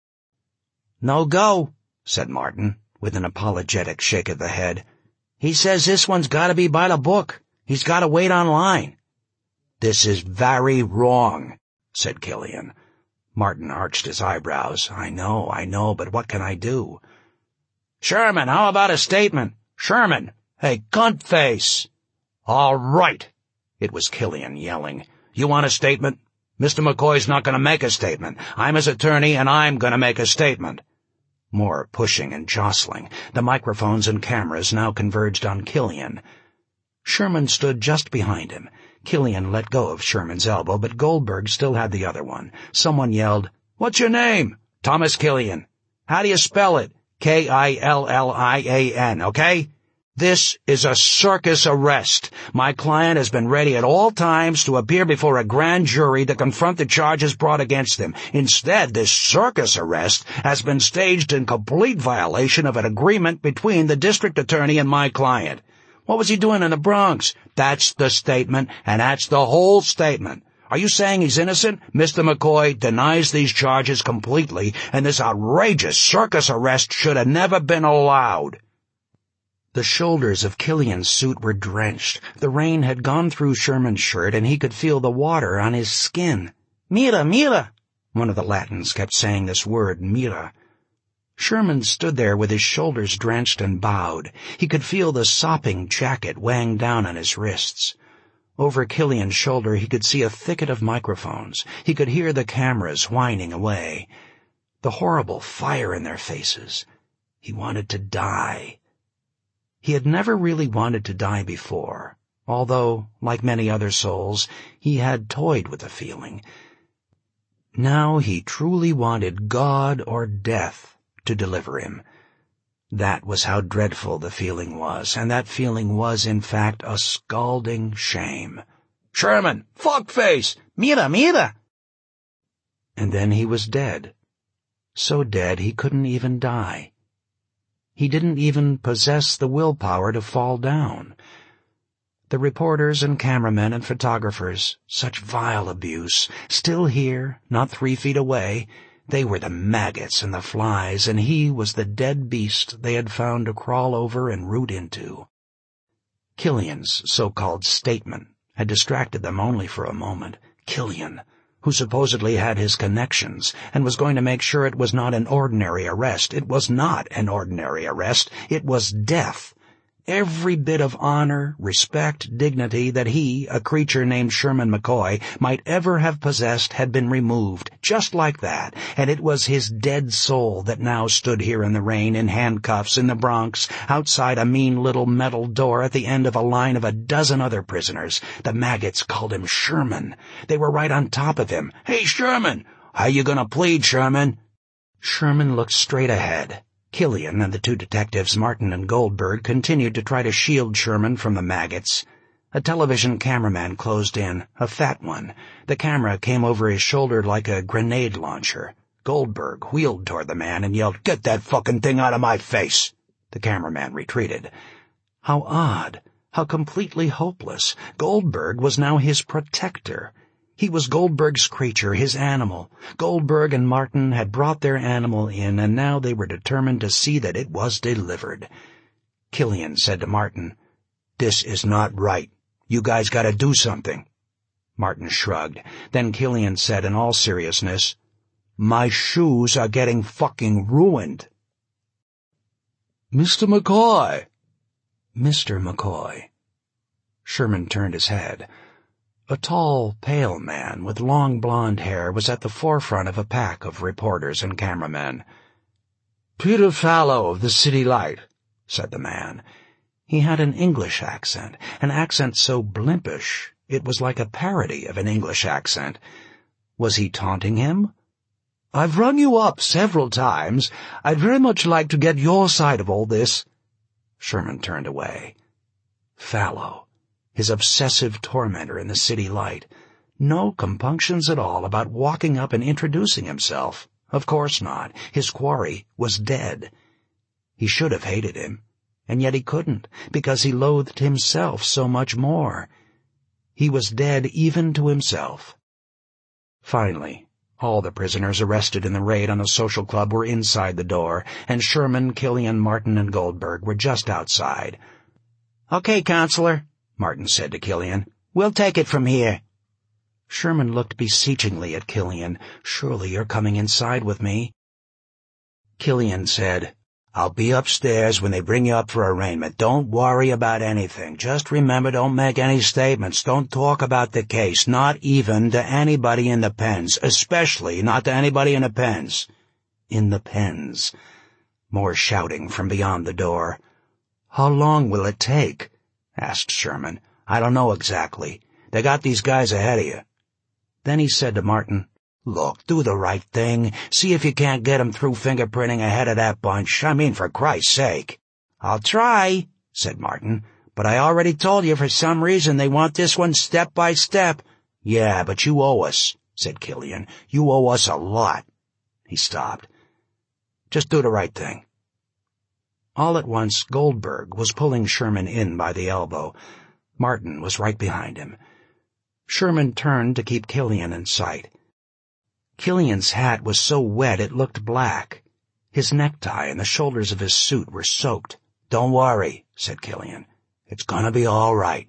"No go," said Martin, with an apologetic shake of the head. "He says this one's gotta be by the book. He's gotta wait online." "This is very wrong," said Killian. Martin arched his eyebrows. "I know, I know, but what can I do?" "Sherman, how about a statement? Sherman! Hey, cunt face!" "All right!" It was Killian yelling. "You want a statement? Mister McCoy's not gonna make a statement. I'm his attorney, and I'm gonna make a statement." More pushing and jostling. The microphones and cameras now converged on Killian. Sherman stood just behind him. Killian let go of Sherman's elbow, but Goldberg still had the other one. Someone yelled, "What's your name?" "Thomas Killian." "How do you spell it?" K I L L I A N, okay? "This is a circus arrest. My client has been ready at all times to appear before a grand jury to confront the charges brought against him. Instead, this circus arrest has been staged in complete violation of an agreement between the district attorney and my client. What was he doing in the Bronx? That's the statement, and that's the whole statement. Are you saying he's innocent? Mister McCoy denies these charges completely, and this outrageous circus arrest should have never been allowed." The shoulders of Killian's suit were drenched. The rain had gone through Sherman's shirt, and he could feel the water on his skin. "Mira, mira!" One of the Latins kept saying this word, mira. Sherman stood there with his shoulders drenched and bowed. He could feel the sopping jacket weighing down on his wrists. Over Killian's shoulder he could see a thicket of microphones. He could hear the cameras whining away. The horrible fire in their faces. He wanted to die. He had never really wanted to die before, although, like many other souls, he had toyed with the feeling. Now he truly wanted God or death to deliver him. That was how dreadful the feeling was, and that feeling was, in fact, a scalding shame. "Sherman! Fuckface! Mira, mira!" And then he was dead. So dead he couldn't even die. He didn't even possess the willpower to fall down. The reporters and cameramen and photographers, such vile abuse, still here, not three feet away. They were the maggots and the flies, and he was the dead beast they had found to crawl over and root into. Killian's so-called statement had distracted them only for a moment. Killian, who supposedly had his connections and was going to make sure it was not an ordinary arrest. It was not an ordinary arrest. It was death. Every bit of honor, respect, dignity that he, a creature named Sherman McCoy, might ever have possessed had been removed, just like that, and it was his dead soul that now stood here in the rain, in handcuffs, in the Bronx, outside a mean little metal door at the end of a line of a dozen other prisoners. The maggots called him Sherman. They were right on top of him. "Hey, Sherman! How you gonna plead, Sherman?" Sherman looked straight ahead. Killian and the two detectives, Martin and Goldberg, continued to try to shield Sherman from the maggots. A television cameraman closed in, a fat one. The camera came over his shoulder like a grenade launcher. Goldberg wheeled toward the man and yelled, "Get that fucking thing out of my face!" The cameraman retreated. How odd, how completely hopeless. Goldberg was now his protector. He was Goldberg's creature, his animal. Goldberg and Martin had brought their animal in, and now they were determined to see that it was delivered. Killian said to Martin, "This is not right. You guys gotta do something." Martin shrugged. Then Killian said in all seriousness, "My shoes are getting fucking ruined." "Mister McCoy." "Mister McCoy." Sherman turned his head. A tall, pale man with long blonde hair was at the forefront of a pack of reporters and cameramen. "Peter Fallow of the City Light," said the man. He had an English accent, an accent so blimpish it was like a parody of an English accent. Was he taunting him? "I've rung you up several times. I'd very much like to get your side of all this." Sherman turned away. Fallow, his obsessive tormentor in the City Light. No compunctions at all about walking up and introducing himself. Of course not. His quarry was dead. He should have hated him, and yet he couldn't, because he loathed himself so much more. He was dead even to himself. Finally, all the prisoners arrested in the raid on the social club were inside the door, and Sherman, Killian, Martin, and Goldberg were just outside. "Okay, counselor," Martin said to Killian. "We'll take it from here." Sherman looked beseechingly at Killian. "Surely you're coming inside with me." Killian said, "I'll be upstairs when they bring you up for arraignment. Don't worry about anything. Just remember, don't make any statements. Don't talk about the case, not even to anybody in the pens, especially not to anybody in the pens." In the pens. More shouting from beyond the door. "How long will it take?" asked Sherman. "I don't know exactly. They got these guys ahead of you." Then he said to Martin, "Look, do the right thing. See if you can't get 'em through fingerprinting ahead of that bunch. I mean, for Christ's sake." "I'll try," said Martin, "but I already told you for some reason they want this one step by step." "Yeah, but you owe us," said Killian. "You owe us a lot." He stopped. "Just do the right thing." All at once, Goldberg was pulling Sherman in by the elbow. Martin was right behind him. Sherman turned to keep Killian in sight. Killian's hat was so wet it looked black. His necktie and the shoulders of his suit were soaked. "Don't worry," said Killian. "It's gonna be all right."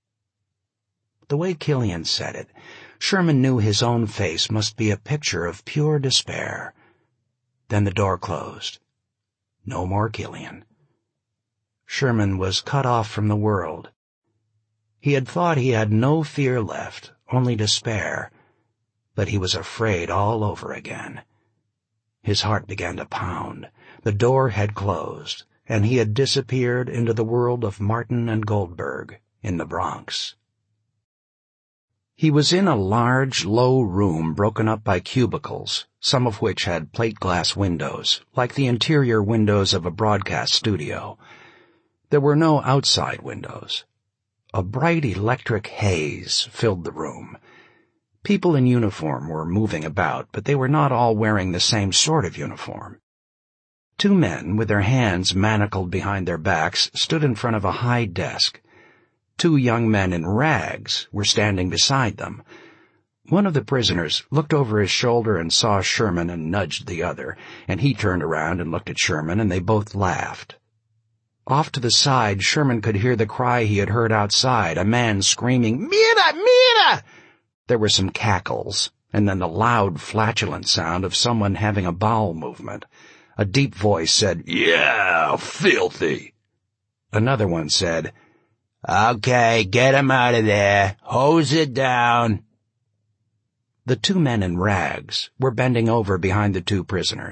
The way Killian said it, Sherman knew his own face must be a picture of pure despair. Then the door closed. No more Killian. Sherman was cut off from the world. He had thought he had no fear left, only despair, but he was afraid all over again. His heart began to pound. The door had closed, and he had disappeared into the world of Martin and Goldberg in the Bronx. He was in a large, low room broken up by cubicles, some of which had plate-glass windows, like the interior windows of a broadcast studio. There were no outside windows. A bright electric haze filled the room. People in uniform were moving about, but they were not all wearing the same sort of uniform. Two men, with their hands manacled behind their backs, stood in front of a high desk. Two young men in rags were standing beside them. One of the prisoners looked over his shoulder and saw Sherman and nudged the other, and he turned around and looked at Sherman, and they both laughed. Off to the side, Sherman could hear the cry he had heard outside, a man screaming, "Mira! Mira!" There were some cackles, and then the loud, flatulent sound of someone having a bowel movement. A deep voice said, "Yeah, filthy." Another one said, "Okay, get him out of there. Hose it down." The two men in rags were bending over behind the two prisoners.